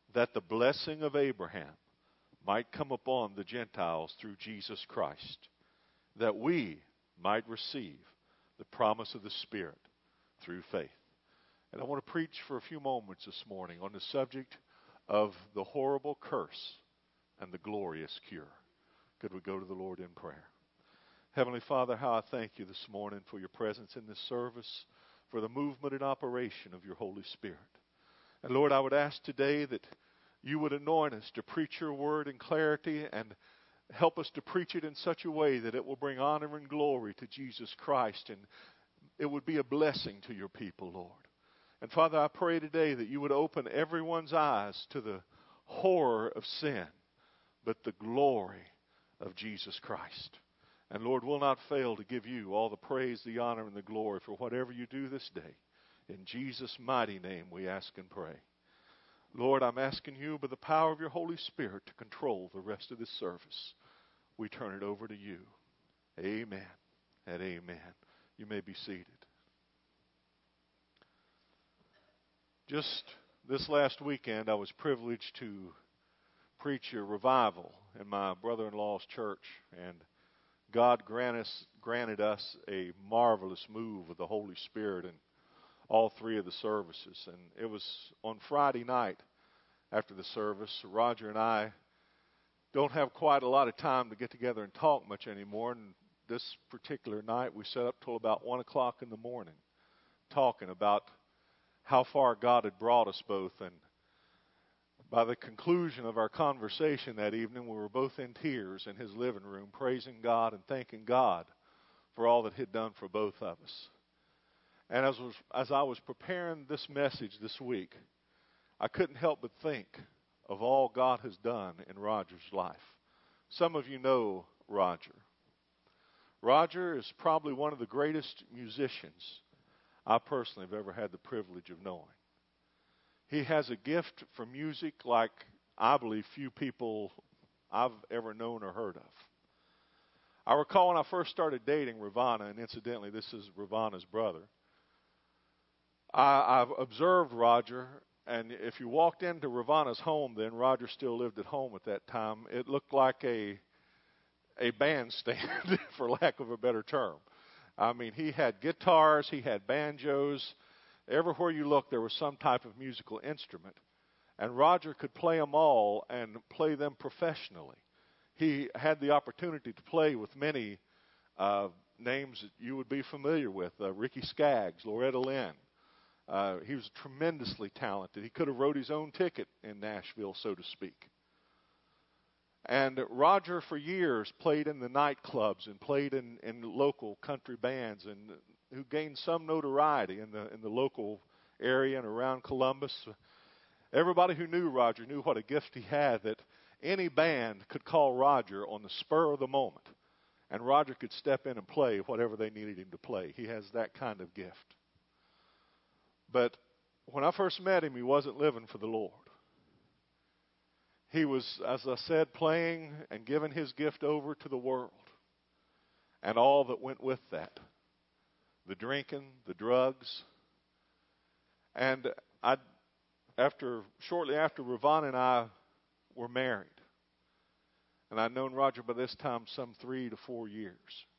that the blessing of Abraham might come upon the Gentiles through Jesus Christ, that we might receive the promise of the Spirit through faith. And I want to preach for a few moments this morning on the subject of the horrible curse and the glorious cure. Could we go to the Lord in prayer? Heavenly Father, how I thank you this morning for your presence in this service, for the movement and operation of your Holy Spirit. And Lord, I would ask today that you would anoint us to preach your word in clarity and help us to preach it in such a way that it will bring honor and glory to Jesus Christ, and it would be a blessing to your people, Lord. And Father, I pray today that you would open everyone's eyes to the horror of sin, but the glory of Jesus Christ. And Lord, we'll not fail to give you all the praise, the honor, and the glory for whatever you do this day. In Jesus' mighty name we ask and pray. Lord, I'm asking you by the power of your Holy Spirit to control the rest of this service. We turn it over to you. Amen and amen. You may be seated. Just this last weekend, I was privileged to preach a revival in my brother-in-law's church, and God granted us a marvelous move of the Holy Spirit in all three of the services. And it was on Friday night after the service. Roger and I don't have quite a lot of time to get together and talk much anymore. And this particular night, we sat up till about 1 o'clock in the morning talking about how far God had brought us both. And by the conclusion of our conversation that evening, we were both in tears in his living room, praising God and thanking God for all that he'd done for both of us. And as I was preparing this message this week, I couldn't help but think of all God has done in Roger's life. Some of you know Roger. Roger is probably one of the greatest musicians I personally have ever had the privilege of knowing. He has a gift for music like I believe few people I've ever known or heard of. I recall when I first started dating Ravana, and incidentally, this is Ravana's brother. I've observed Roger, and if you walked into Ravana's home then, Roger still lived at home at that time, it looked like a bandstand, for lack of a better term. I mean, he had guitars, he had banjos. Everywhere you looked, there was some type of musical instrument. And Roger could play them all and play them professionally. He had the opportunity to play with many names that you would be familiar with. Ricky Skaggs, Loretta Lynn. He was tremendously talented. He could have wrote his own ticket in Nashville, so to speak. And Roger, for years, played in the nightclubs and played in local country bands, and who gained some notoriety in the local area and around Columbus. Everybody who knew Roger knew what a gift he had, that any band could call Roger on the spur of the moment, and Roger could step in and play whatever they needed him to play. He has that kind of gift. But when I first met him, he wasn't living for the Lord. He was, as I said, playing and giving his gift over to the world and all that went with that. The drinking, the drugs. And shortly after, Ravana and I were married. And I'd known Roger by this time some 3 to 4 years.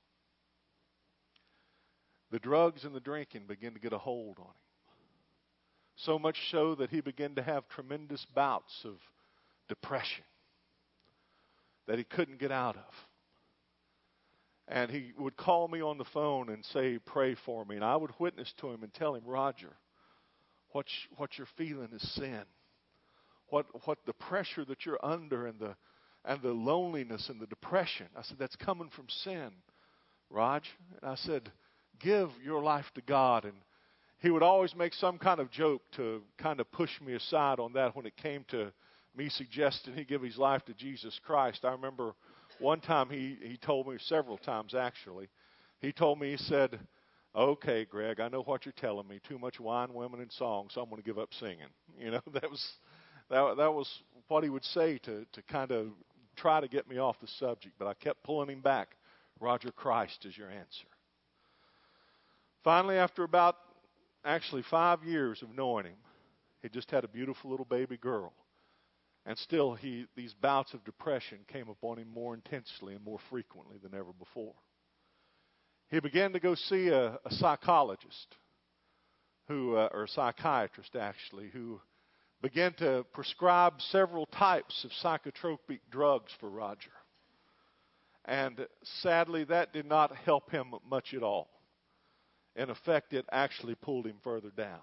The drugs and the drinking began to get a hold on him. So much so that he began to have tremendous bouts of depression that he couldn't get out of. And he would call me on the phone and say, pray for me. And I would witness to him and tell him, Roger, what you're feeling is sin. What the pressure that you're under and the loneliness and the depression. I said, that's coming from sin, Raj. And I said, give your life to God. And he would always make some kind of joke to kind of push me aside on that when it came to me suggesting he give his life to Jesus Christ. I remember one time he told me, several times actually, he told me, he said, okay, Greg, I know what you're telling me. Too much wine, women, and songs, so I'm going to give up singing. You know, that was what he would say to kind of try to get me off the subject. But I kept pulling him back. Roger, Christ is your answer. Finally, after about 5 years of knowing him, he just had a beautiful little baby girl. And still, these bouts of depression came upon him more intensely and more frequently than ever before. He began to go see a psychologist, or a psychiatrist actually, who began to prescribe several types of psychotropic drugs for Roger. And sadly, that did not help him much at all. In effect, it actually pulled him further down.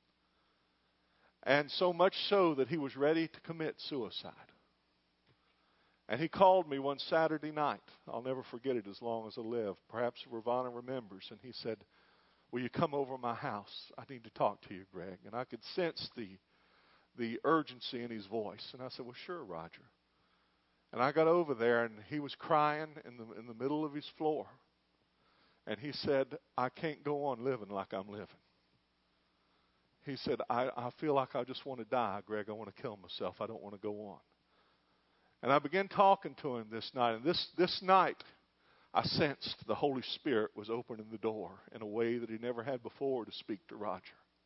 And so much so that he was ready to commit suicide. And he called me one Saturday night. I'll never forget it as long as I live. Perhaps Ravana remembers. And he said, "Will you come over to my house? I need to talk to you, Greg." And I could sense the urgency in his voice. And I said, "Well, sure, Roger." And I got over there, and he was crying in the middle of his floor. And he said, "I can't go on living like I'm living." He said, I feel like I just want to die, Greg. I want to kill myself. I don't want to go on. And I began talking to him this night. And this night, I sensed the Holy Spirit was opening the door in a way that he never had before to speak to Roger.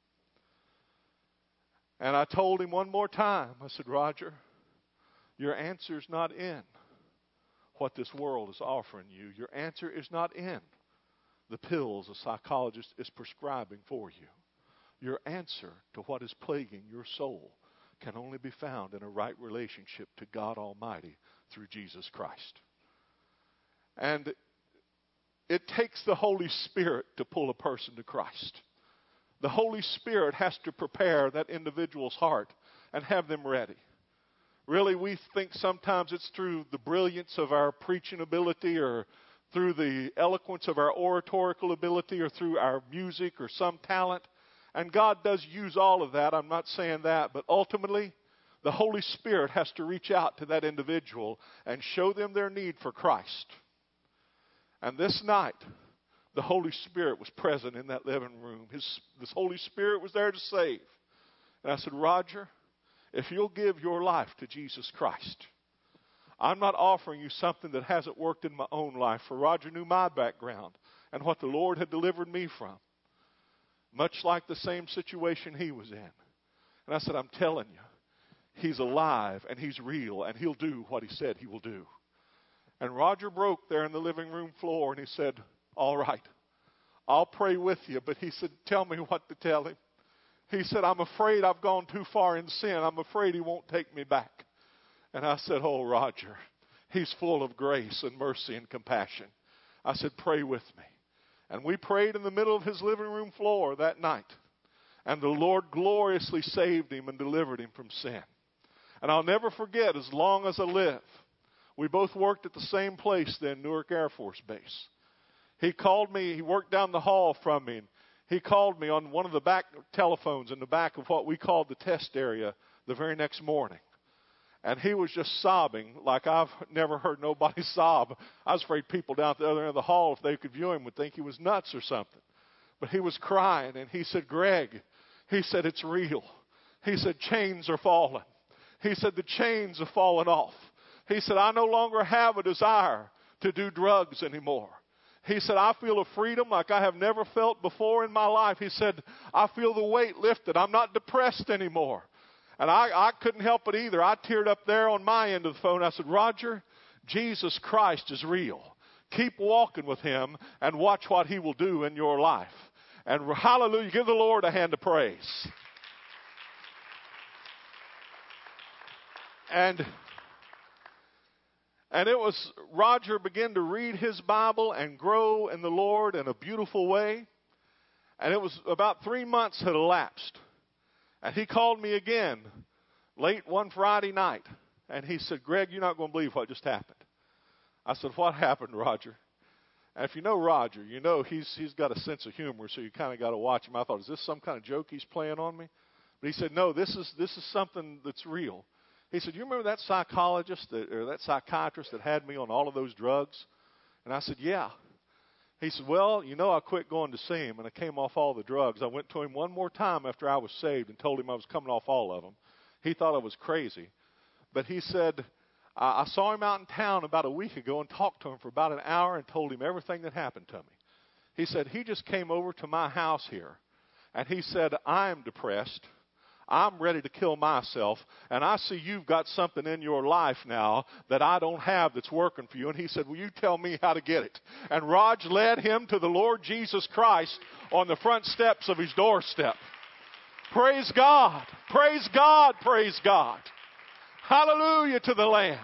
And I told him one more time, I said, "Roger, your answer's not in what this world is offering you. Your answer is not in the pills a psychologist is prescribing for you. Your answer to what is plaguing your soul can only be found in a right relationship to God Almighty through Jesus Christ." And it takes the Holy Spirit to pull a person to Christ. The Holy Spirit has to prepare that individual's heart and have them ready. Really, we think sometimes it's through the brilliance of our preaching ability or through the eloquence of our oratorical ability or through our music or some talent. And God does use all of that. I'm not saying that. But ultimately, the Holy Spirit has to reach out to that individual and show them their need for Christ. And this night, the Holy Spirit was present in that living room. This Holy Spirit was there to save. And I said, "Roger, if you'll give your life to Jesus Christ, I'm not offering you something that hasn't worked in my own life." For Roger knew my background and what the Lord had delivered me from. Much like the same situation he was in. And I said, "I'm telling you, he's alive and he's real and he'll do what he said he will do." And Roger broke there in the living room floor and he said, "All right, I'll pray with you." But he said, "Tell me what to tell him." He said, "I'm afraid I've gone too far in sin. I'm afraid he won't take me back." And I said, "Oh, Roger, he's full of grace and mercy and compassion." I said, "Pray with me." And we prayed in the middle of his living room floor that night. And the Lord gloriously saved him and delivered him from sin. And I'll never forget, as long as I live, we both worked at the same place then, Newark Air Force Base. He called me, he worked down the hall from me, and he called me on one of the back telephones in the back of what we called the test area the very next morning. And he was just sobbing like I've never heard nobody sob. I was afraid people down at the other end of the hall, if they could view him, would think he was nuts or something. But he was crying, and he said, "Greg," he said, "it's real." He said, "Chains are falling." He said, "The chains have fallen off." He said, "I no longer have a desire to do drugs anymore." He said, "I feel a freedom like I have never felt before in my life." He said, "I feel the weight lifted. I'm not depressed anymore." And I couldn't help it either. I teared up there on my end of the phone. I said, "Roger, Jesus Christ is real. Keep walking with him and watch what he will do in your life." And hallelujah, give the Lord a hand of praise. And it was, Roger began to read his Bible and grow in the Lord in a beautiful way. And it was about 3 months had elapsed. And he called me again late one Friday night. And he said, "Greg, you're not going to believe what just happened." I said, "What happened, Roger?" And if you know Roger, you know he's got a sense of humor, so you kind of got to watch him. I thought, is this some kind of joke he's playing on me? But he said, "No, this is something that's real." He said, "You remember that psychologist or that psychiatrist that had me on all of those drugs?" And I said, "Yeah." He said, "Well, I quit going to see him, and I came off all the drugs. I went to him one more time after I was saved and told him I was coming off all of them. He thought I was crazy. But he said, I saw him out in town about a week ago and talked to him for about an hour and told him everything that happened to me. He said, he just came over to my house here, and he said, I am depressed. I'm ready to kill myself, and I see you've got something in your life now that I don't have that's working for you. And he said, will you tell me how to get it? And Raj led him to the Lord Jesus Christ on the front steps of his doorstep. Praise God. Praise God. Praise God. Hallelujah to the Lamb.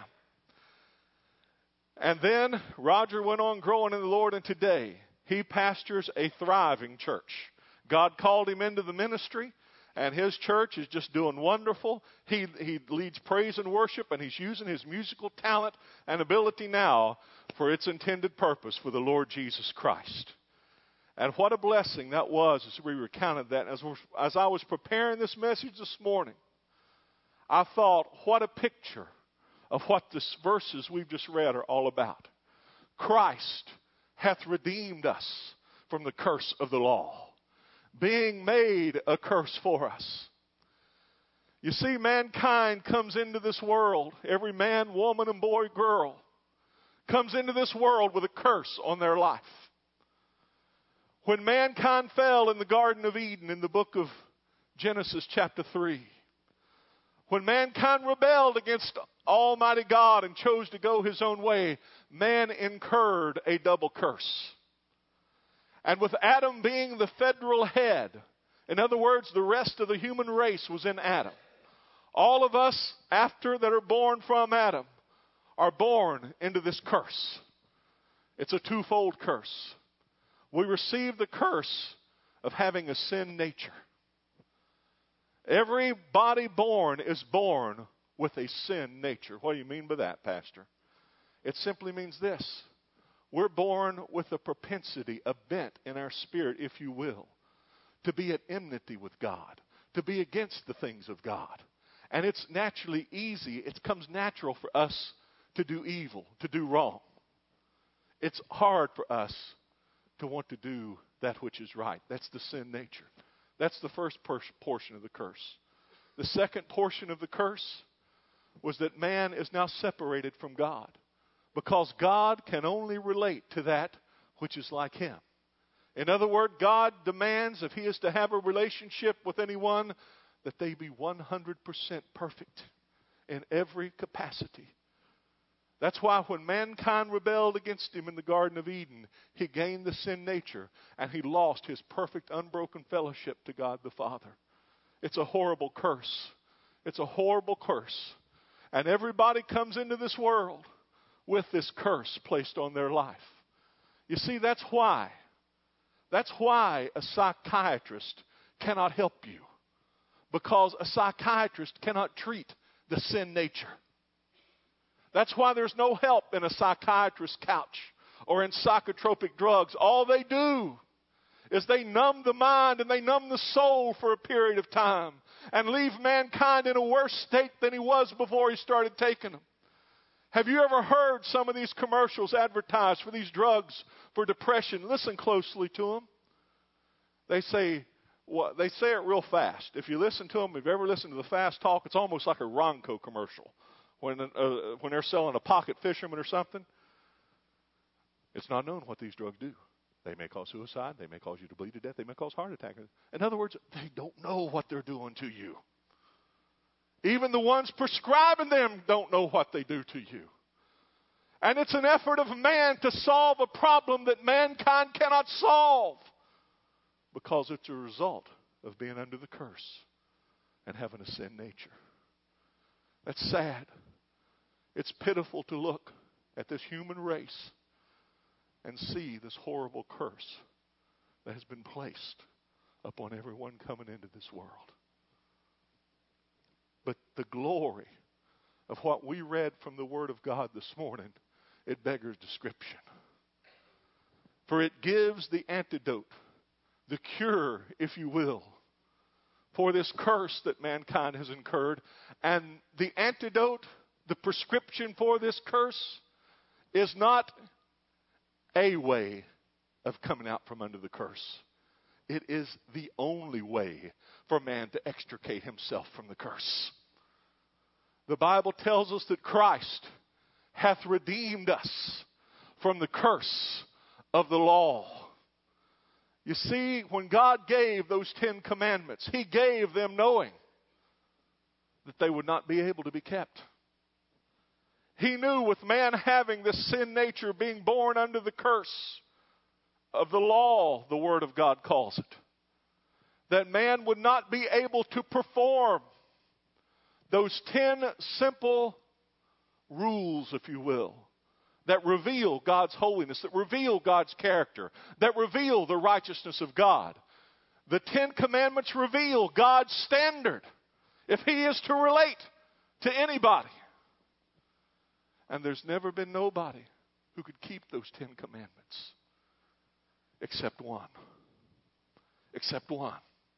And then Roger went on growing in the Lord, and today he pastors a thriving church. God called him into the ministry, and his church is just doing wonderful. He leads praise and worship, and he's using his musical talent and ability now for its intended purpose for the Lord Jesus Christ. And what a blessing that was as we recounted that. As I was preparing this message this morning, I thought, what a picture of what the verses we've just read are all about. Christ hath redeemed us from the curse of the law, being made a curse for us. You see, mankind comes into this world, every man, woman, and boy, girl, comes into this world with a curse on their life. When mankind fell in the Garden of Eden in the book of Genesis chapter 3, when mankind rebelled against Almighty God and chose to go his own way, man incurred a double curse. And with Adam being the federal head, in other words, the rest of the human race was in Adam. All of us, after that are born from Adam, are born into this curse. It's a twofold curse. We receive the curse of having a sin nature. Every body born is born with a sin nature. What do you mean by that, Pastor? It simply means this. We're born with a propensity, a bent in our spirit, if you will, to be at enmity with God, to be against the things of God. And it's naturally easy, it comes natural for us to do evil, to do wrong. It's hard for us to want to do that which is right. That's the sin nature. That's the first portion of the curse. The second portion of the curse was that man is now separated from God, because God can only relate to that which is like him. In other words, God demands, if he is to have a relationship with anyone, that they be 100% perfect in every capacity. That's why when mankind rebelled against him in the Garden of Eden, he gained the sin nature, and he lost his perfect, unbroken fellowship to God the Father. It's a horrible curse. It's a horrible curse. And everybody comes into this world with this curse placed on their life. You see, that's why a psychiatrist cannot help you. Because a psychiatrist cannot treat the sin nature. That's why there's no help in a psychiatrist's couch or in psychotropic drugs. All they do is they numb the mind and they numb the soul for a period of time and leave mankind in a worse state than he was before he started taking them. Have you ever heard some of these commercials advertised for these drugs for depression? Listen closely to them. They say it real fast. If you listen to them, if you've ever listened to the fast talk, it's almost like a Ronco commercial. When they're selling a pocket fisherman or something, it's not known what these drugs do. They may cause suicide. They may cause you to bleed to death. They may cause heart attack. In other words, they don't know what they're doing to you. Even the ones prescribing them don't know what they do to you. And it's an effort of man to solve a problem that mankind cannot solve, because it's a result of being under the curse and having a sin nature. That's sad. It's pitiful to look at this human race and see this horrible curse that has been placed upon everyone coming into this world. But the glory of what we read from the Word of God this morning, it beggars description. For it gives the antidote, the cure, if you will, for this curse that mankind has incurred. And the antidote, the prescription for this curse, is not a way of coming out from under the curse. It is the only way for man to extricate himself from the curse. The Bible tells us that Christ hath redeemed us from the curse of the law. You see, when God gave those 10 commandments, He gave them knowing that they would not be able to be kept. He knew with man having this sin nature, being born under the curse of the law, the Word of God calls it, that man would not be able to perform those 10 simple rules, if you will, that reveal God's holiness, that reveal God's character, that reveal the righteousness of God. The 10 Commandments reveal God's standard if He is to relate to anybody. And there's never been nobody who could keep those 10 Commandments except one. Except one.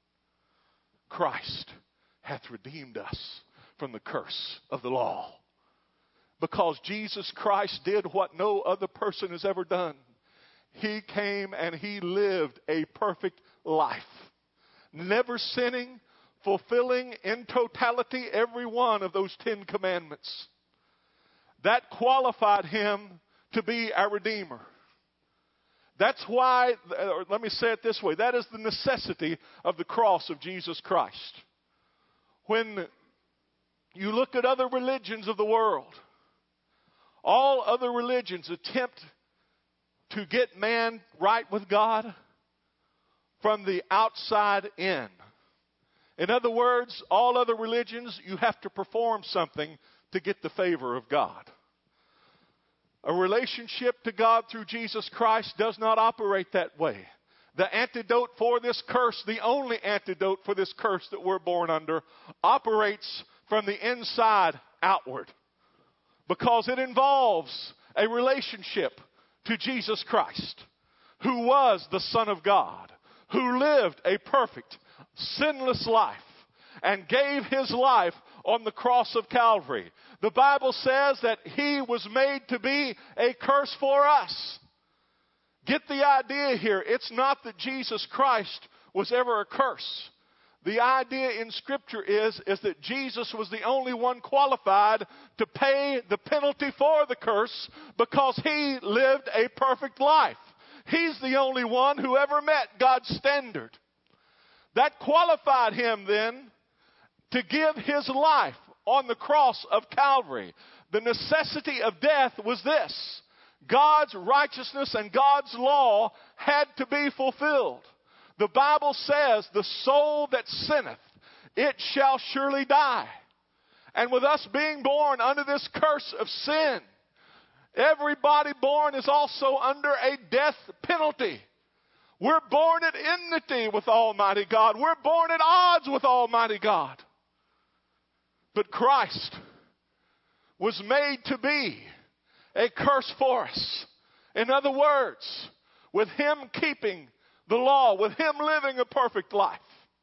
Christ hath redeemed us from the curse of the law. Because Jesus Christ did what no other person has ever done. He came and He lived a perfect life. Never sinning, fulfilling in totality every one of those 10 Commandments. That qualified Him to be our Redeemer. That's why, or let me say it this way, that is the necessity of the cross of Jesus Christ. When you look at other religions of the world, all other religions attempt to get man right with God from the outside in. In other words, all other religions, you have to perform something to get the favor of God. A relationship to God through Jesus Christ does not operate that way. The antidote for this curse, the only antidote for this curse that we're born under, operates from the inside outward. Because it involves a relationship to Jesus Christ, who was the Son of God, who lived a perfect, sinless life, and gave His life on the cross of Calvary. The Bible says that He was made to be a curse for us. Get the idea here. It's not that Jesus Christ was ever a curse. The idea in Scripture is that Jesus was the only one qualified to pay the penalty for the curse because He lived a perfect life. He's the only one who ever met God's standard. That qualified Him then to give His life on the cross of Calvary. The necessity of death was this: God's righteousness and God's law had to be fulfilled. The Bible says, the soul that sinneth, it shall surely die. And with us being born under this curse of sin, everybody born is also under a death penalty. We're born at enmity with Almighty God. We're born at odds with Almighty God. But Christ was made to be a curse for us. In other words, with Him keeping the law, with Him living a perfect life,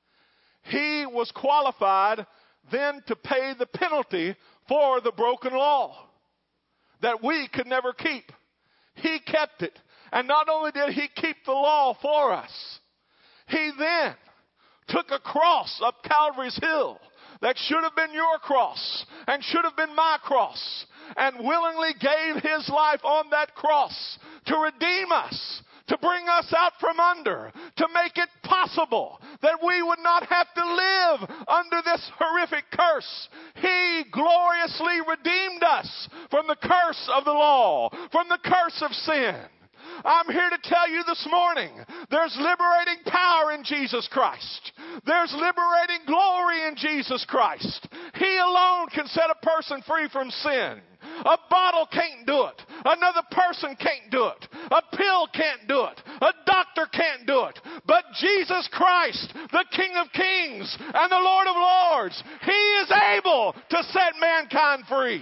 He was qualified then to pay the penalty for the broken law that we could never keep. He kept it. And not only did He keep the law for us, He then took a cross up Calvary's hill that should have been your cross and should have been my cross, and willingly gave His life on that cross to redeem us, to bring us out from under, to make it possible that we would not have to live under this horrific curse. He gloriously redeemed us from the curse of the law, from the curse of sin. I'm here to tell you this morning, there's liberating power in Jesus Christ. There's liberating glory in Jesus Christ. He alone can set a person free from sin. A bottle can't do it. Another person can't do it. A pill can't do it. A doctor can't do it. But Jesus Christ, the King of Kings and the Lord of Lords, He is able to set mankind free.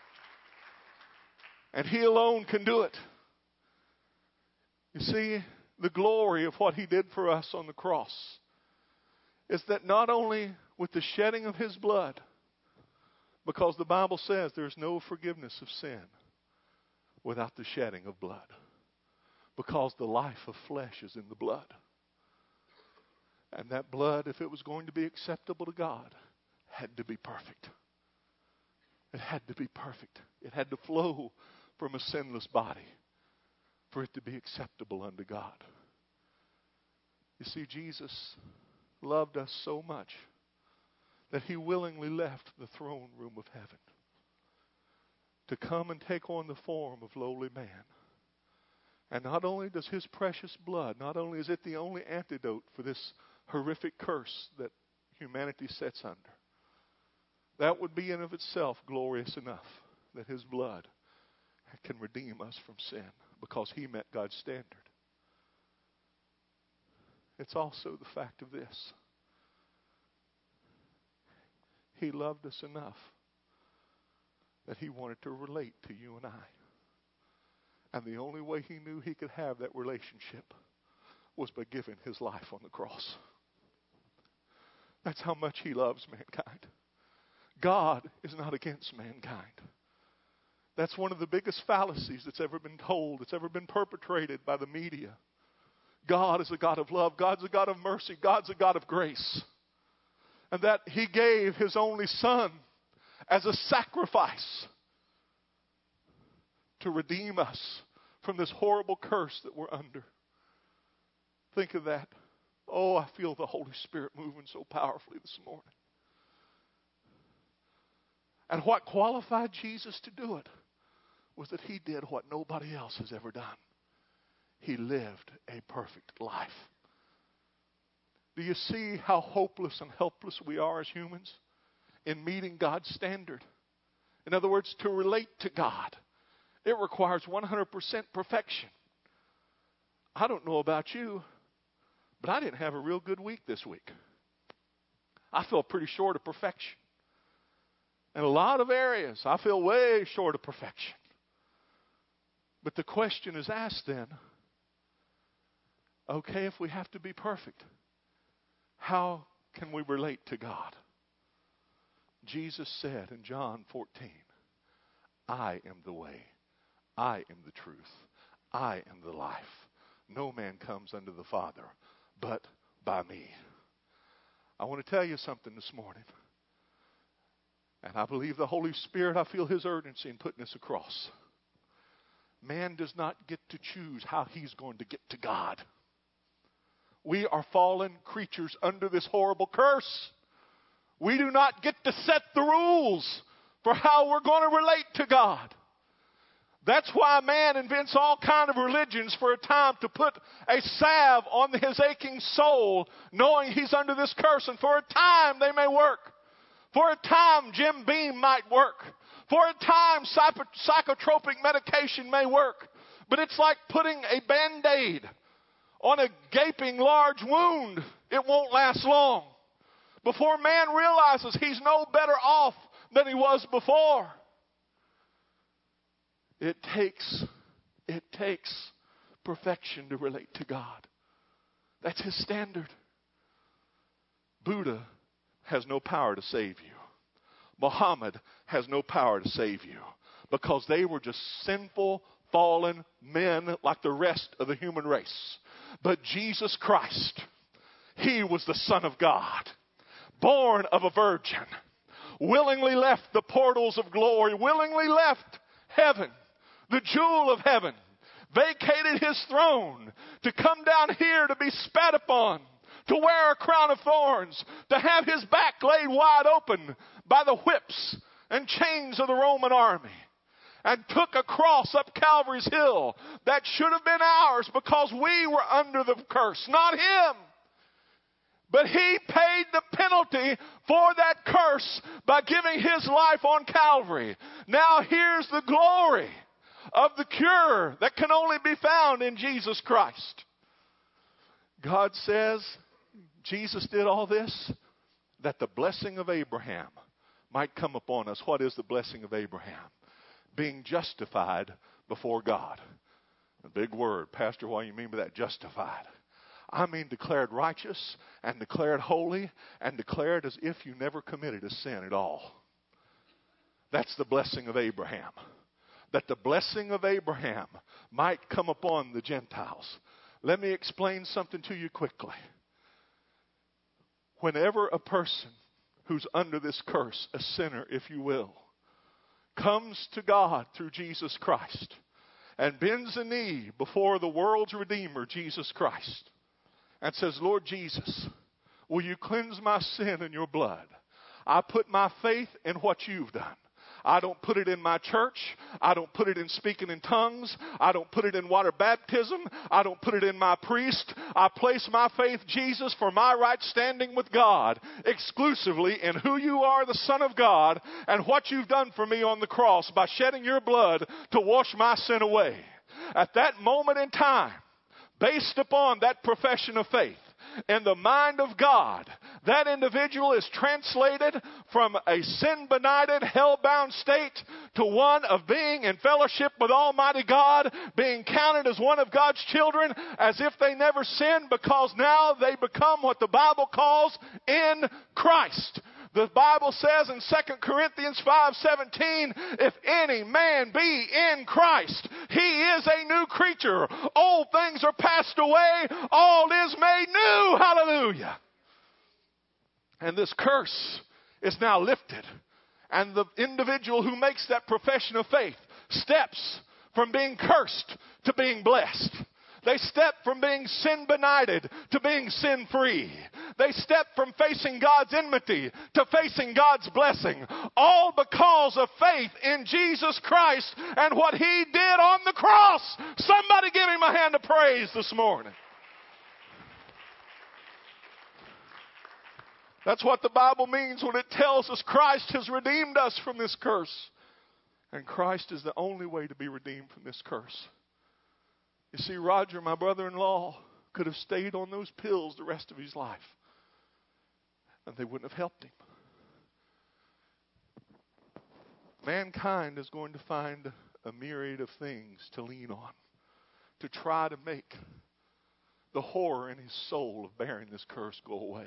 And He alone can do it. You see, the glory of what He did for us on the cross is that not only with the shedding of His blood, because the Bible says there's no forgiveness of sin without the shedding of blood, because the life of flesh is in the blood. And that blood, if it was going to be acceptable to God, had to be perfect. It had to be perfect. It had to flow from a sinless body for it to be acceptable unto God. You see, Jesus loved us so much that he willingly left the throne room of heaven to come and take on the form of lowly man. And not only does his precious blood, not only is it the only antidote for this horrific curse that humanity sits under, that would be in of itself glorious enough that his blood can redeem us from sin because he met God's standard. It's also the fact of this. He loved us enough that he wanted to relate to you and I. And the only way he knew he could have that relationship was by giving his life on the cross. That's how much he loves mankind. God is not against mankind. That's one of the biggest fallacies that's ever been told, that's ever been perpetrated by the media. God is a God of love. God's a God of mercy. God's a God of grace. And that he gave his only son as a sacrifice to redeem us from this horrible curse that we're under. Think of that. Oh, I feel the Holy Spirit moving so powerfully this morning. And what qualified Jesus to do it was that he did what nobody else has ever done. He lived a perfect life. Do you see how hopeless and helpless we are as humans in meeting God's standard? In other words, to relate to God, it requires 100% perfection. I don't know about you, but I didn't have a real good week this week. I feel pretty short of perfection. In a lot of areas, I feel way short of perfection. But the question is asked then, okay, if we have to be perfect, how can we relate to God? Jesus said in John 14, I am the way, I am the truth, I am the life. No man comes unto the Father but by me. I want to tell you something this morning. And I believe the Holy Spirit, I feel his urgency in putting this across. Man does not get to choose how he's going to get to God. We are fallen creatures under this horrible curse. We do not get to set the rules for how we're going to relate to God. That's why man invents all kinds of religions for a time to put a salve on his aching soul, knowing he's under this curse. And for a time they may work. For a time Jim Beam might work. For a time psychotropic medication may work. But it's like putting a Band-Aid on a gaping large wound. It won't last long before man realizes he's no better off than he was before. It takes perfection to relate to God. That's his standard. Buddha has no power to save you. Muhammad has no power to save you because they were just sinful, fallen men like the rest of the human race. But Jesus Christ, he was the Son of God, born of a virgin, willingly left the portals of glory, willingly left heaven, the jewel of heaven, vacated his throne to come down here to be spat upon, to wear a crown of thorns, to have his back laid wide open by the whips and chains of the Roman army, and took a cross up Calvary's hill that should have been ours because we were under the curse, not him. But he paid the penalty for that curse by giving his life on Calvary. Now here's the glory of the cure that can only be found in Jesus Christ. God says Jesus did all this that the blessing of Abraham might come upon us. What is the blessing of Abraham? Being justified before God. A big word. Pastor, what do you mean by that, justified? I mean declared righteous and declared holy and declared as if you never committed a sin at all. That's the blessing of Abraham. That the blessing of Abraham might come upon the Gentiles. Let me explain something to you quickly. Whenever a person who's under this curse, a sinner, if you will, comes to God through Jesus Christ and bends a knee before the world's Redeemer, Jesus Christ, and says, Lord Jesus, will you cleanse my sin in your blood? I put my faith in what you've done. I don't put it in my church. I don't put it in speaking in tongues. I don't put it in water baptism. I don't put it in my priest. I place my faith, Jesus, for my right standing with God, exclusively in who you are, the Son of God, and what you've done for me on the cross by shedding your blood to wash my sin away. At that moment in time, based upon that profession of faith, in the mind of God, that individual is translated from a sin-benighted, hell-bound state to one of being in fellowship with Almighty God, being counted as one of God's children, as if they never sinned, because now they become what the Bible calls in Christ. The Bible says in 2 Corinthians 5:17, if any man be in Christ, he is a new creature. Old things are passed away. All is made new. Hallelujah. And this curse is now lifted. And the individual who makes that profession of faith steps from being cursed to being blessed. They step from being sin-benighted to being sin-free. They step from facing God's enmity to facing God's blessing. All because of faith in Jesus Christ and what He did on the cross. Somebody give Him a hand of praise this morning. That's what the Bible means when it tells us Christ has redeemed us from this curse. And Christ is the only way to be redeemed from this curse. You see, Roger, my brother-in-law, could have stayed on those pills the rest of his life. And they wouldn't have helped him. Mankind is going to find a myriad of things to lean on, to try to make the horror in his soul of bearing this curse go away.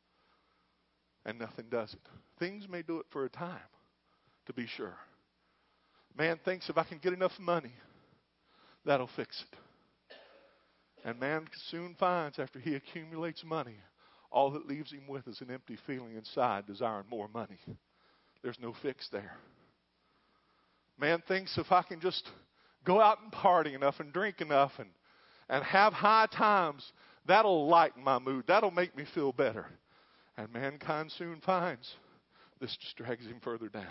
And nothing does it. Things may do it for a time, to be sure. Man thinks if I can get enough money, that'll fix it. And man soon finds after he accumulates money, all that leaves him with is an empty feeling inside, desiring more money. There's no fix there. Man thinks if I can just go out and party enough and drink enough and have high times, that'll lighten my mood. That'll make me feel better. And mankind soon finds this just drags him further down.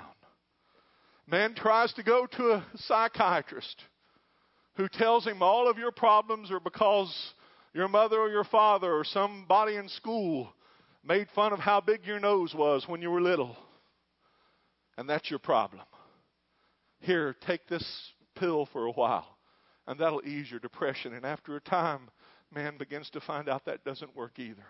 Man tries to go to a psychiatrist who tells him all of your problems are because your mother or your father or somebody in school made fun of how big your nose was when you were little. And that's your problem. Here, take this pill for a while, and that'll ease your depression. And after a time, man begins to find out that doesn't work either.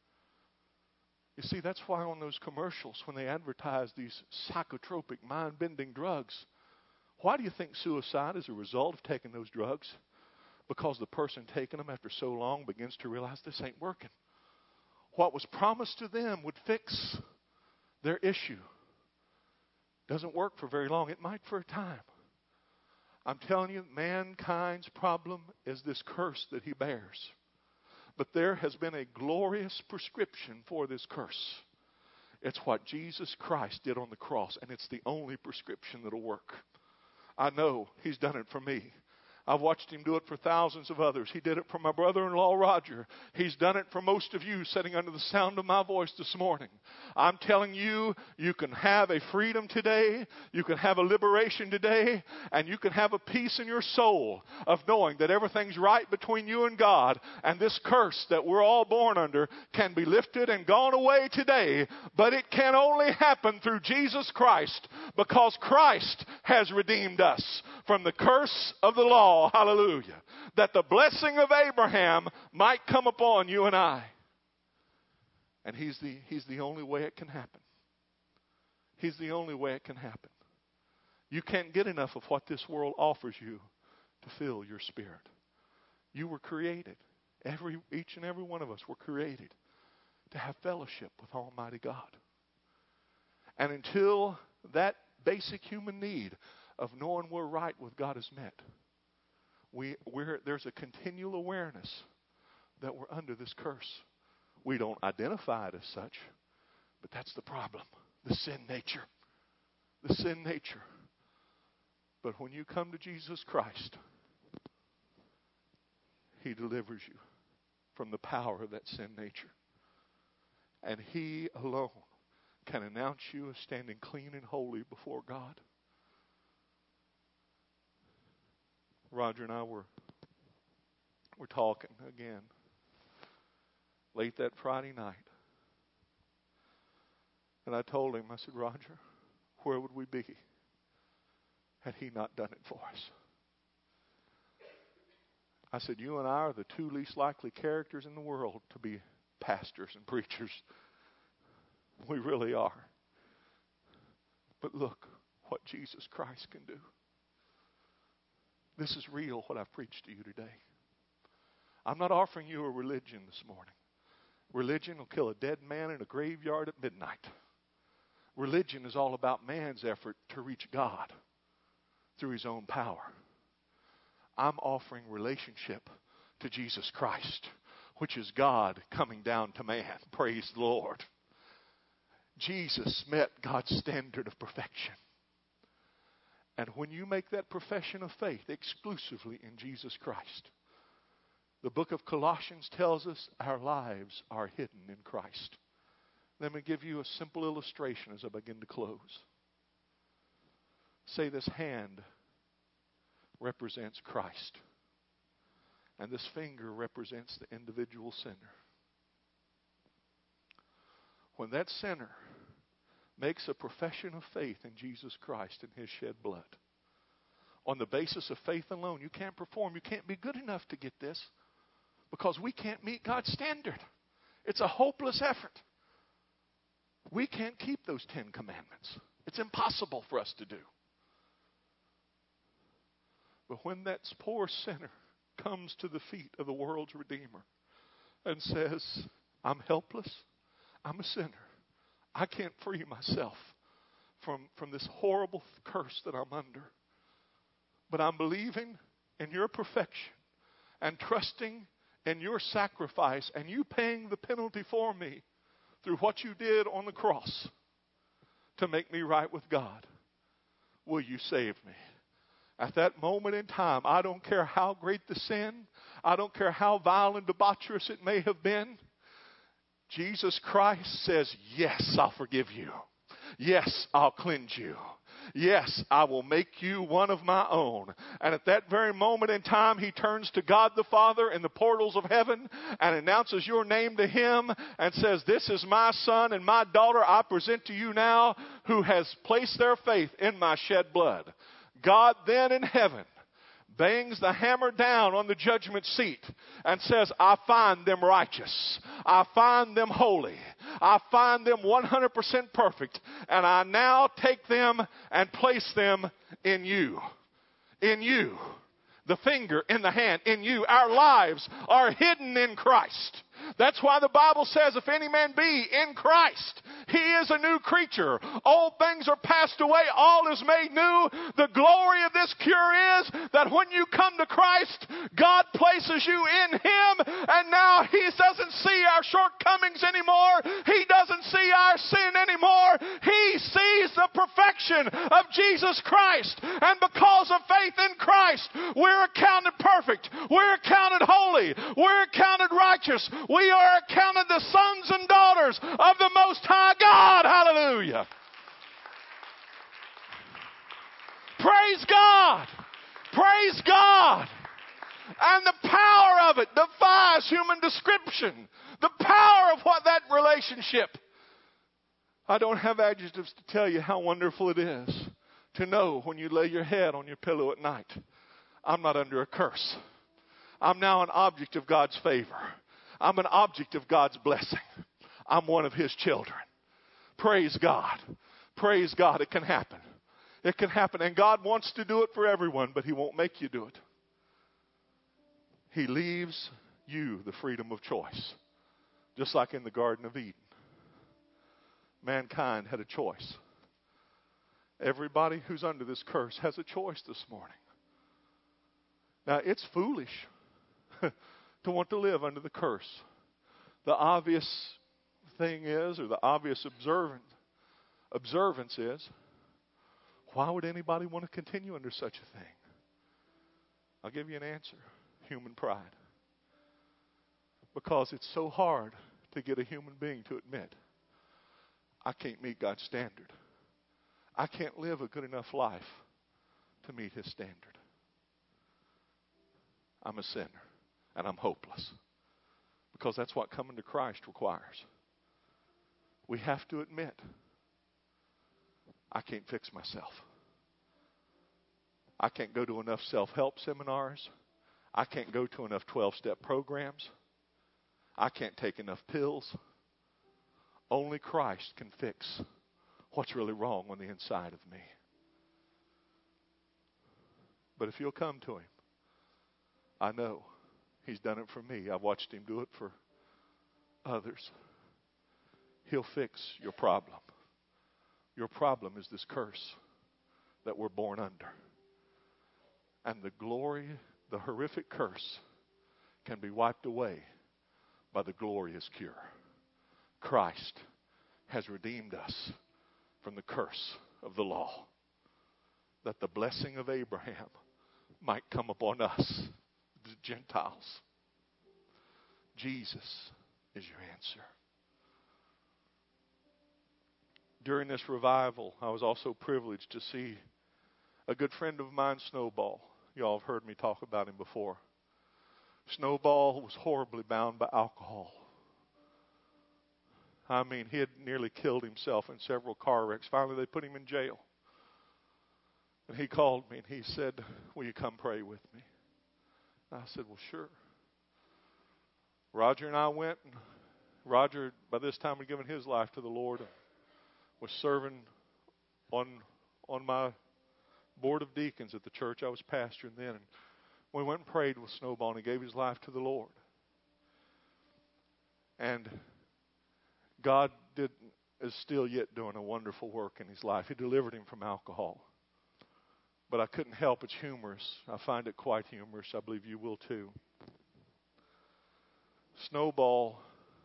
You see, that's why on those commercials, when they advertise these psychotropic, mind-bending drugs, why do you think suicide is a result of taking those drugs? Because the person taking them after so long begins to realize this ain't working. What was promised to them would fix their issue. Doesn't work for very long. It might for a time. I'm telling you, mankind's problem is this curse that he bears. But there has been a glorious prescription for this curse. It's what Jesus Christ did on the cross, and it's the only prescription that'll work. I know He's done it for me. I've watched Him do it for thousands of others. He did it for my brother-in-law, Roger. He's done it for most of you sitting under the sound of my voice this morning. I'm telling you, you can have a freedom today. You can have a liberation today. And you can have a peace in your soul of knowing that everything's right between you and God. And this curse that we're all born under can be lifted and gone away today. But it can only happen through Jesus Christ, because Christ has redeemed us from the curse of the law. Hallelujah. That the blessing of Abraham might come upon you and I. And He's the only way it can happen. He's the only way it can happen. You can't get enough of what this world offers you to fill your spirit. You were created. Each and every one of us were created to have fellowship with Almighty God. And until that basic human need of knowing we're right with God is met, there's a continual awareness that we're under this curse. We don't identify it as such, but that's the problem. The sin nature. The sin nature. But when you come to Jesus Christ, He delivers you from the power of that sin nature. And He alone can announce you as standing clean and holy before God. Roger and I were talking again late that Friday night. And I told him, I said, Roger, where would we be had he not done it for us? I said, you and I are the two least likely characters in the world to be pastors and preachers. We really are. But look what Jesus Christ can do. This is real, what I've preached to you today. I'm not offering you a religion this morning. Religion will kill a dead man in a graveyard at midnight. Religion is all about man's effort to reach God through his own power. I'm offering relationship to Jesus Christ, which is God coming down to man. Praise the Lord. Jesus met God's standard of perfection. And when you make that profession of faith exclusively in Jesus Christ, the book of Colossians tells us our lives are hidden in Christ. Let me give you a simple illustration as I begin to close. Say this hand represents Christ, and this finger represents the individual sinner. When that sinner makes a profession of faith in Jesus Christ and his shed blood, on the basis of faith alone, you can't perform. You can't be good enough to get this because we can't meet God's standard. It's a hopeless effort. We can't keep those 10 commandments. It's impossible for us to do. But when that poor sinner comes to the feet of the world's Redeemer and says, I'm helpless, I'm a sinner, I can't free myself from this horrible curse that I'm under, but I'm believing in your perfection and trusting in your sacrifice and you paying the penalty for me through what you did on the cross to make me right with God. Will you save me? At that moment in time, I don't care how great the sin, I don't care how vile and debaucherous it may have been, Jesus Christ says, yes, I'll forgive you. Yes, I'll cleanse you. Yes, I will make you one of my own. And at that very moment in time, he turns to God the Father in the portals of heaven and announces your name to him and says, this is my son and my daughter I present to you now, who has placed their faith in my shed blood. God then in heaven bangs the hammer down on the judgment seat and says, I find them righteous. I find them holy. I find them 100% perfect. And I now take them and place them in you. In you. The finger in the hand. In you. Our lives are hidden in Christ. That's why the Bible says, if any man be in Christ, he is a new creature. Old things are passed away. All is made new. The glory of this cure is that when you come to Christ, God places you in him. And now he doesn't see our shortcomings anymore. He doesn't see our sin anymore. He sees the perfection of Jesus Christ. And because of faith in Christ, we're accounted perfect. We're accounted holy. We're accounted righteous. We are accounted the sons and daughters of the Most High God. Hallelujah. Praise God. Praise God. And the power of it defies human description. The power of what that relationship. I don't have adjectives to tell you how wonderful it is to know when you lay your head on your pillow at night, I'm not under a curse. I'm now an object of God's favor. I'm an object of God's blessing. I'm one of his children. Praise God. Praise God. It can happen. It can happen. And God wants to do it for everyone, but he won't make you do it. He leaves you the freedom of choice. Just like in the Garden of Eden. Mankind had a choice. Everybody who's under this curse has a choice this morning. Now, it's foolish to want to live under the curse. The obvious thing is, or the obvious observance is, why would anybody want to continue under such a thing? I'll give you an answer. Human pride. Because it's so hard to get a human being to admit, I can't meet God's standard. I can't live a good enough life to meet His standard. I'm a sinner, and I'm hopeless. Because that's what coming to Christ requires. We have to admit, I can't fix myself. I can't go to enough self-help seminars. I can't go to enough 12-step programs. I can't take enough pills. Only Christ can fix what's really wrong on the inside of me. But if you'll come to Him, I know He's done it for me. I've watched Him do it for others. He'll fix your problem. Your problem is this curse that we're born under. And the glory, the horrific curse, can be wiped away by the glorious cure. Christ has redeemed us from the curse of the law, that the blessing of Abraham might come upon us, the Gentiles. Jesus is your answer. During this revival, I was also privileged to see a good friend of mine, Snowball. You all have heard me talk about him before. Snowball was horribly bound by alcohol. I mean, he had nearly killed himself in several car wrecks. Finally, they put him in jail. And he called me and he said, "Will you come pray with me?" And I said, "Well, sure." Roger and I went. And Roger, by this time, had given his life to the Lord and was serving on my board of deacons at the church I was pastoring then. And we went and prayed with Snowball, and he gave his life to the Lord. And God is still yet doing a wonderful work in his life. He delivered him from alcohol. But I couldn't help it's humorous. I find it quite humorous. I believe you will too. Snowball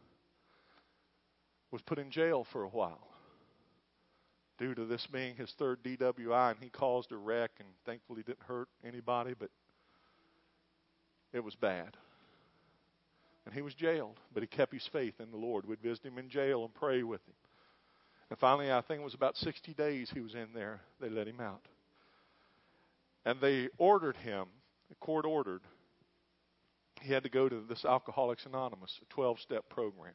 was put in jail for a while due to this being his third DWI, and he caused a wreck, and thankfully didn't hurt anybody, but it was bad. And he was jailed, but he kept his faith in the Lord. We'd visit him in jail and pray with him. And finally, I think it was about 60 days he was in there, they let him out. And they ordered him, the court ordered, he had to go to this Alcoholics Anonymous, a 12-step program.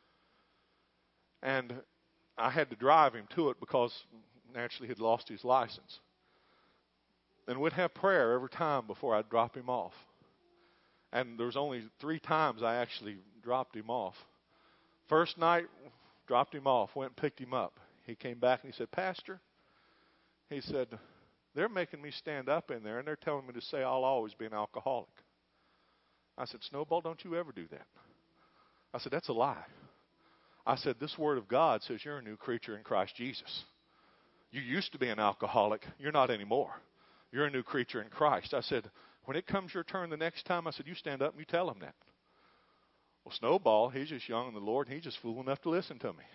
And I had to drive him to it because naturally he'd lost his license. And we'd have prayer every time before I'd drop him off. And there was only 3 times I actually dropped him off. First night, dropped him off, went and picked him up. He came back and he said, "Pastor," he said, "they're making me stand up in there and they're telling me to say I'll always be an alcoholic." I said, "Snowball, don't you ever do that." I said, "That's a lie." I said, "This Word of God says you're a new creature in Christ Jesus. You used to be an alcoholic. You're not anymore. You're a new creature in Christ." I said, "When it comes your turn the next time," I said, "you stand up and you tell him that." Well, Snowball, he's just young in the Lord, and he's just fool enough to listen to me.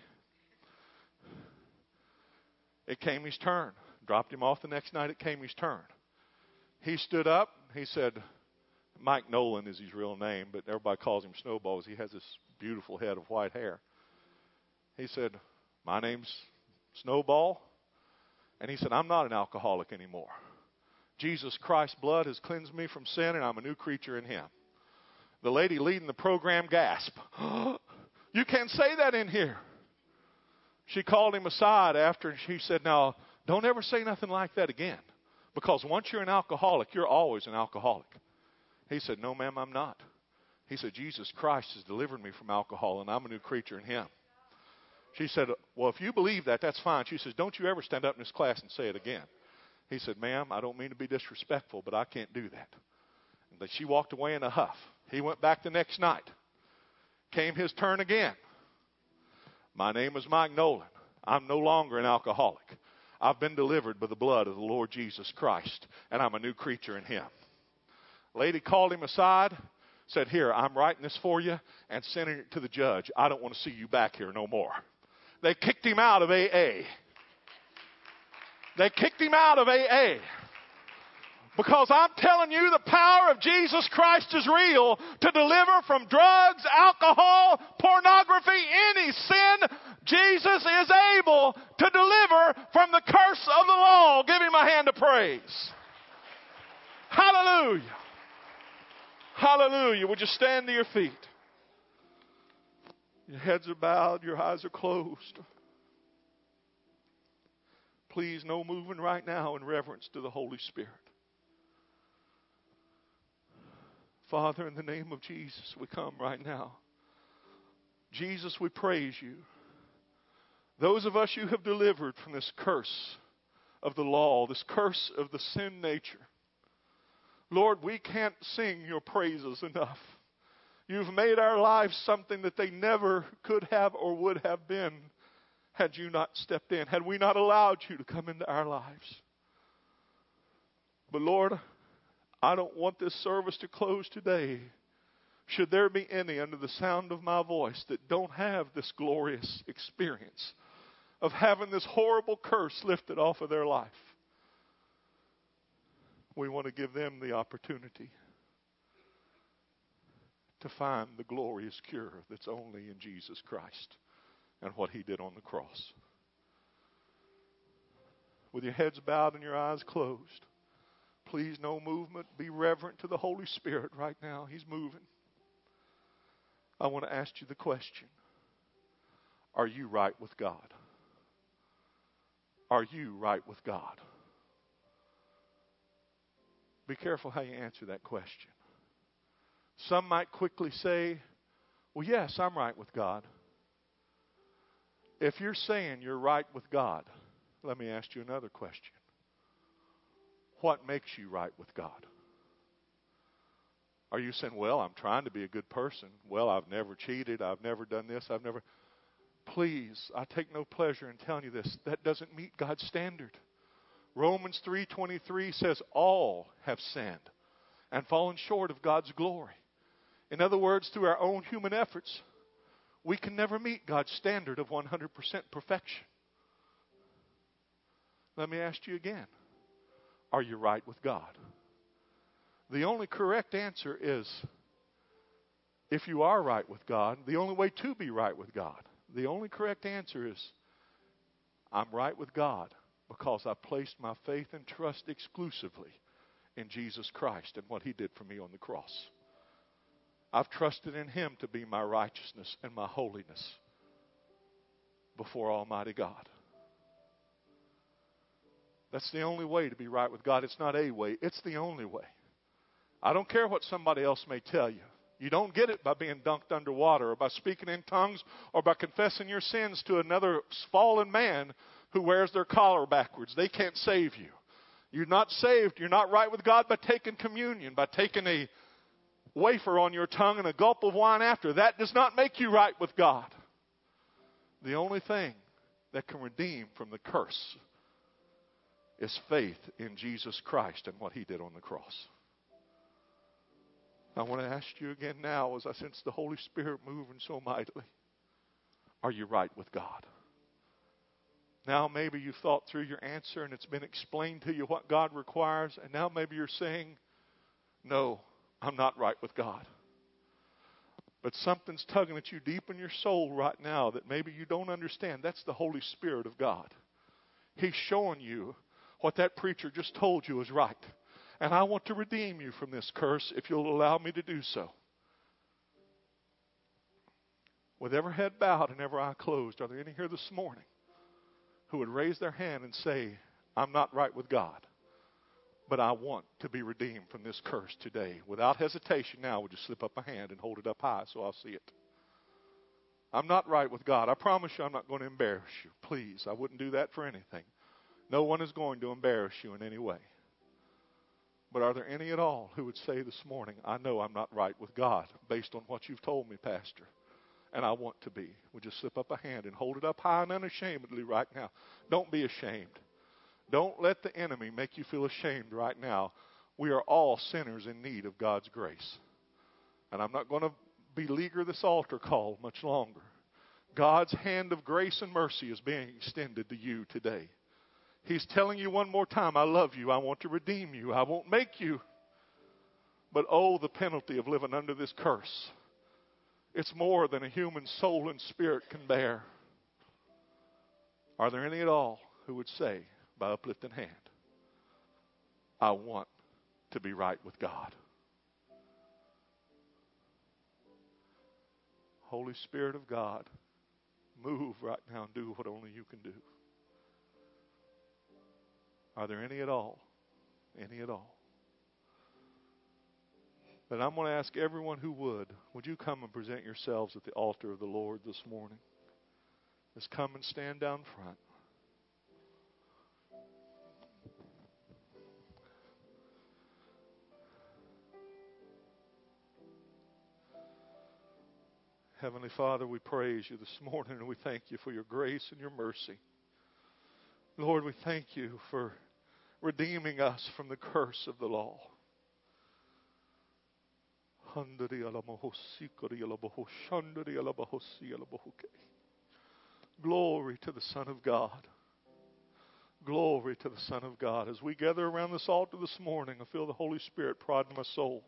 It came his turn. Dropped him off the next night. It came his turn. He stood up. He said, Mike Nolan is his real name, but everybody calls him Snowball because he has this beautiful head of white hair. He said, "My name's Snowball." And he said, "I'm not an alcoholic anymore. Jesus Christ's blood has cleansed me from sin, and I'm a new creature in Him." The lady leading the program gasped. "You can't say that in here." She called him aside after, and she said, "Now, don't ever say nothing like that again. Because once you're an alcoholic, you're always an alcoholic." He said, "No, ma'am, I'm not." He said, "Jesus Christ has delivered me from alcohol, and I'm a new creature in Him." She said, "Well, if you believe that, that's fine." She says, "Don't you ever stand up in this class and say it again." He said, "Ma'am, I don't mean to be disrespectful, but I can't do that." And she walked away in a huff. He went back the next night. Came his turn again. "My name is Mike Nolan. I'm no longer an alcoholic. I've been delivered by the blood of the Lord Jesus Christ, and I'm a new creature in Him." Lady called him aside, said, "Here, I'm writing this for you and sending it to the judge. I don't want to see you back here no more." They kicked him out of AA. They kicked him out of AA. Because I'm telling you, the power of Jesus Christ is real to deliver from drugs, alcohol, pornography, any sin. Jesus is able to deliver from the curse of the law. Give him a hand of praise. Hallelujah. Hallelujah. Would you stand to your feet? Your heads are bowed, your eyes are closed. Please, no moving right now in reverence to the Holy Spirit. Father, in the name of Jesus, we come right now. Jesus, we praise you. Those of us you have delivered from this curse of the law, this curse of the sin nature. Lord, we can't sing your praises enough. You've made our lives something that they never could have or would have been had you not stepped in, had we not allowed you to come into our lives. But Lord, I don't want this service to close today. Should there be any under the sound of my voice that don't have this glorious experience of having this horrible curse lifted off of their life, we want to give them the opportunity to find the glorious cure that's only in Jesus Christ and what he did on the cross. With your heads bowed and your eyes closed, please, no movement. Be reverent to the Holy Spirit right now. He's moving. I want to ask you the question. Are you right with God? Are you right with God? Be careful how you answer that question. Some might quickly say, well, yes, I'm right with God. If you're saying you're right with God, let me ask you another question. What makes you right with God? Are you saying, well, I'm trying to be a good person. Well, I've never cheated. I've never done this. Please, I take no pleasure in telling you this. That doesn't meet God's standard. Romans 3:23 says all have sinned and fallen short of God's glory. In other words, through our own human efforts, we can never meet God's standard of 100% perfection. Let me ask you again. Are you right with God? The only correct answer is, if you are right with God, the only way to be right with God, the only correct answer is, I'm right with God because I placed my faith and trust exclusively in Jesus Christ and what he did for me on the cross. I've trusted in him to be my righteousness and my holiness before Almighty God. That's the only way to be right with God. It's not a way. It's the only way. I don't care what somebody else may tell you. You don't get it by being dunked underwater or by speaking in tongues or by confessing your sins to another fallen man who wears their collar backwards. They can't save you. You're not saved. You're not right with God by taking communion, by taking a wafer on your tongue and a gulp of wine after. That does not make you right with God. The only thing that can redeem from the curse is faith in Jesus Christ and what he did on the cross. I want to ask you again now, as I sense the Holy Spirit moving so mightily. Are you right with God? Now maybe you've thought through your answer and it's been explained to you what God requires, and now maybe you're saying, no, I'm not right with God. But something's tugging at you deep in your soul right now that maybe you don't understand. That's the Holy Spirit of God. He's showing you what that preacher just told you is right. And I want to redeem you from this curse if you'll allow me to do so. With every head bowed and every eye closed, are there any here this morning who would raise their hand and say, I'm not right with God, but I want to be redeemed from this curse today? Without hesitation now, would you slip up a hand and hold it up high so I'll see it? I'm not right with God. I promise you I'm not going to embarrass you. Please, I wouldn't do that for anything. No one is going to embarrass you in any way. But are there any at all who would say this morning, I know I'm not right with God based on what you've told me, Pastor, and I want to be? Would you slip up a hand and hold it up high and unashamedly right now? Don't be ashamed. Don't let the enemy make you feel ashamed right now. We are all sinners in need of God's grace. And I'm not going to beleaguer this altar call much longer. God's hand of grace and mercy is being extended to you today. He's telling you one more time, I love you. I want to redeem you. I won't make you. But oh, the penalty of living under this curse. It's more than a human soul and spirit can bear. Are there any at all who would say, by uplifted hand, I want to be right with God? Holy Spirit of God, move right now and do what only you can do. Are there any at all? Any at all? But I'm going to ask everyone who would you come and present yourselves at the altar of the Lord this morning? Just come and stand down front. Heavenly Father, we praise you this morning and we thank you for your grace and your mercy. Lord, we thank you for redeeming us from the curse of the law. Glory to the Son of God. Glory to the Son of God. As we gather around this altar this morning, I feel the Holy Spirit prodding my soul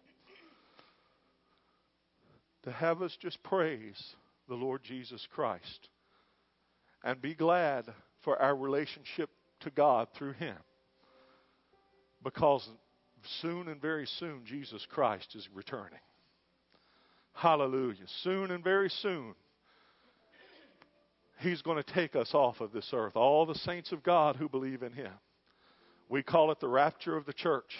to have us just praise the Lord Jesus Christ and be glad for our relationship to God through Him. Because soon and very soon, Jesus Christ is returning. Hallelujah. Soon and very soon, He's going to take us off of this earth. All the saints of God who believe in Him. We call it the rapture of the church.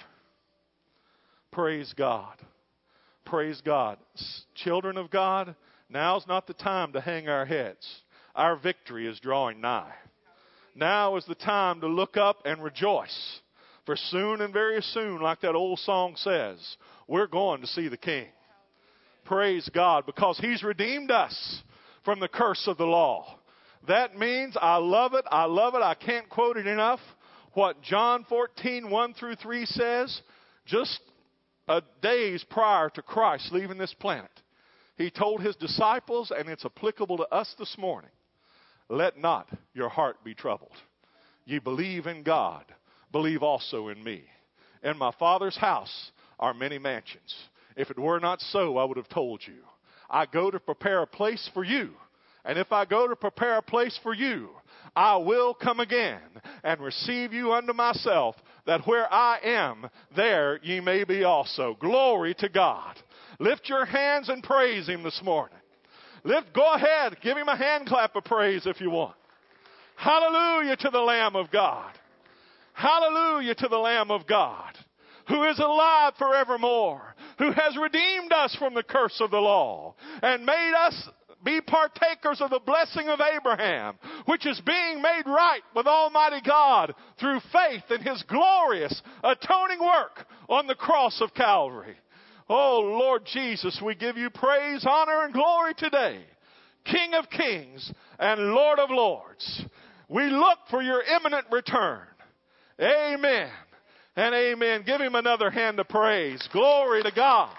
Praise God. Praise God. Children of God, now's not the time to hang our heads. Our victory is drawing nigh. Now is the time to look up and rejoice. For soon and very soon, like that old song says, we're going to see the King. Praise God, because He's redeemed us from the curse of the law. That means, I love it, I can't quote it enough. What John 14:1-3 says, just days prior to Christ leaving this planet, He told His disciples, and it's applicable to us this morning, let not your heart be troubled. Ye believe in God, believe also in me. In my Father's house are many mansions. If it were not so, I would have told you. I go to prepare a place for you. And if I go to prepare a place for you, I will come again and receive you unto myself, that where I am, there ye may be also. Glory to God. Lift your hands and praise Him this morning. Go ahead, give Him a hand clap of praise if you want. Hallelujah to the Lamb of God. Hallelujah to the Lamb of God, who is alive forevermore, who has redeemed us from the curse of the law and made us be partakers of the blessing of Abraham, which is being made right with Almighty God through faith in His glorious atoning work on the cross of Calvary. Oh, Lord Jesus, we give you praise, honor, and glory today. King of kings and Lord of lords, we look for your imminent return. Amen and amen. Give Him another hand of praise. Glory to God.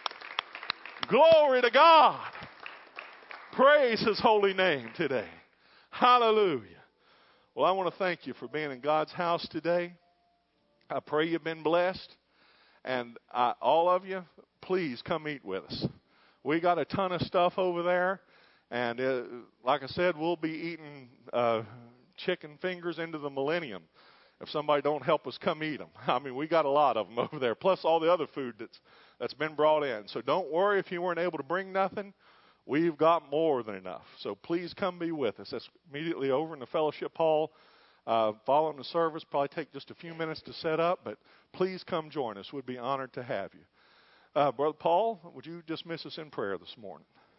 Glory to God. Praise His holy name today. Hallelujah. Well, I want to thank you for being in God's house today. I pray you've been blessed. And all of you, please come eat with us. We got a ton of stuff over there. And like I said, we'll be eating chicken fingers into the millennium. If somebody don't help us, come eat them. I mean, we got a lot of them over there, plus all the other food that's been brought in. So don't worry if you weren't able to bring nothing. We've got more than enough. So please come be with us. That's immediately over in the fellowship hall. Following the service, probably take just a few minutes to set up, but please come join us. We'd be honored to have you. Brother Paul, would you dismiss us in prayer this morning?